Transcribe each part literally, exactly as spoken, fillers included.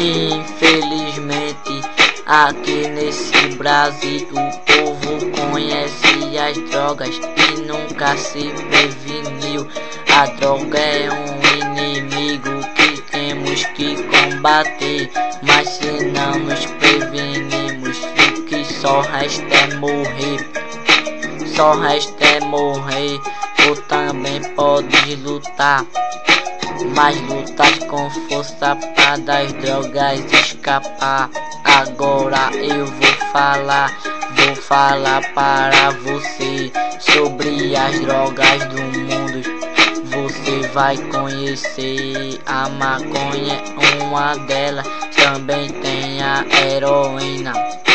Infelizmente, aqui nesse Brasil o povo conhece as drogas e nunca se preveniu. A droga é um inimigo que temos que combater, mas se não nos prevenimos, o que só resta é morrer. Só resta é morrer. Tu também podes lutar, mas lutar com força para das drogas escapar. Agora eu vou falar, vou falar para você sobre as drogas do mundo. Você vai conhecer a maconha, é uma delas, também tem a heroína,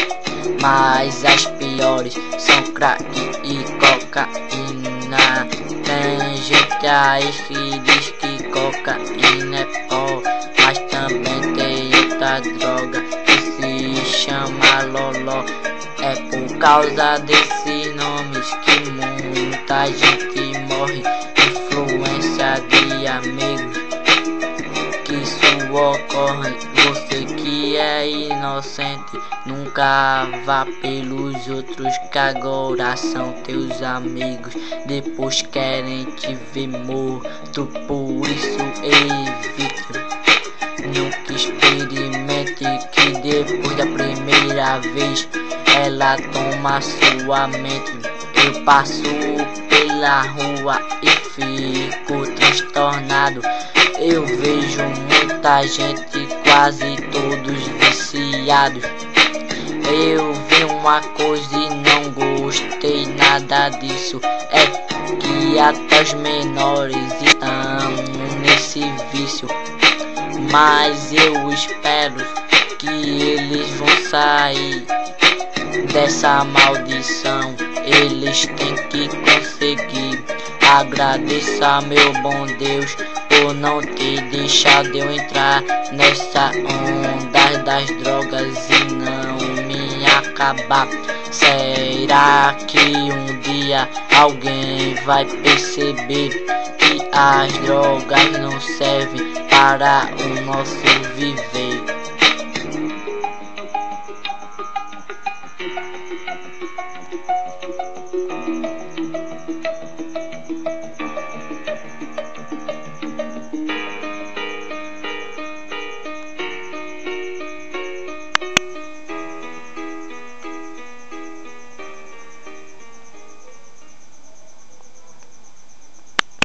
mas as piores são crack e cocaína. Tem gente aí que diz que cocaína é pó, mas também tem outra droga que se chama loló. É por causa desses nomes que muita gente morre. Influência de amigos que isso ocorre. Você que é inocente, nunca vá pelos outros que agora são teus amigos. Depois querem te ver morto, por isso evite. Nunca experimente que depois da primeira vez ela toma sua mente. Eu passo pela rua e fico transtornado. Eu vejo muita gente, quase todos viciados. Eu vi uma coisa e não gostei nada disso, é que até os menores estão nesse vício. Mas eu espero que eles vão sair dessa maldição. Eles têm que conseguir. Agradeça, meu bom Deus, por não ter deixado eu entrar nessa onda das drogas e não me acabar. Será que um dia alguém vai perceber que as drogas não servem para o nosso viver?